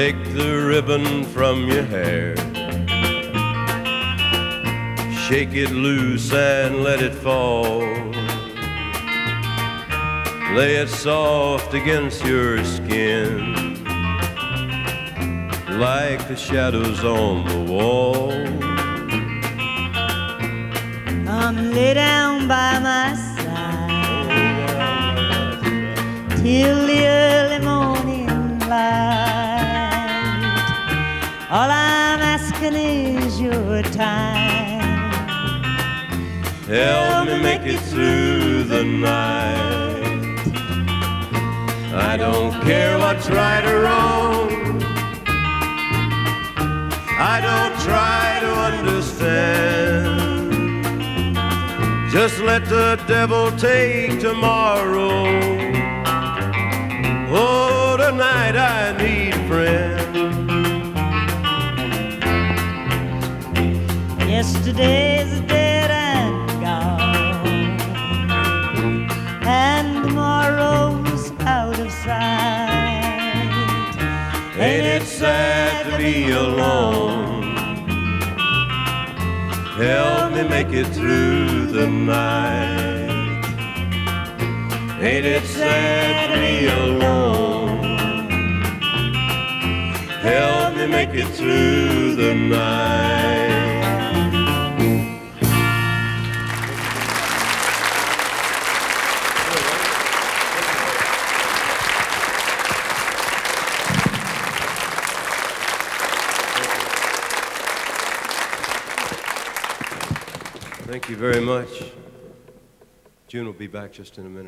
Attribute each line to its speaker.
Speaker 1: Take the ribbon from your hair, shake it loose and let it fall. Lay it soft against your skin, like the shadows on the wall.
Speaker 2: Come lay down by my side till the early morning light. All I'm asking is your time.
Speaker 1: Help me make it through the night. I don't care what's right or wrong. I don't try to understand. Just let the devil take tomorrow. Oh, tonight I need friends.
Speaker 2: Yesterday's dead and gone, and tomorrow's out of sight.
Speaker 1: Ain't it sad to be alone? Help me make it through the night. Ain't it sad to be alone? Help me make it through the night. Thank you very much. June will be back just in a minute.